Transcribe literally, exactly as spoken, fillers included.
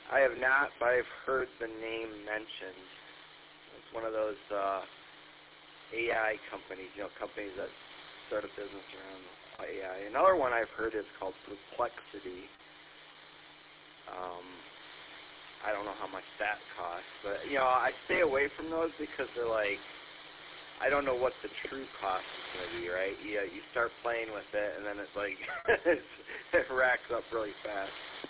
I have not, but I've heard the name mentioned. It's one of those uh, A I companies, you know, companies that start a business around A I. Another one I've heard is called Perplexity. Um, I don't know how much that costs, but, you know, I stay away from those because they're like, I don't know what the true cost is going to be, right? You, you start playing with it, and then it's like, it racks up really fast.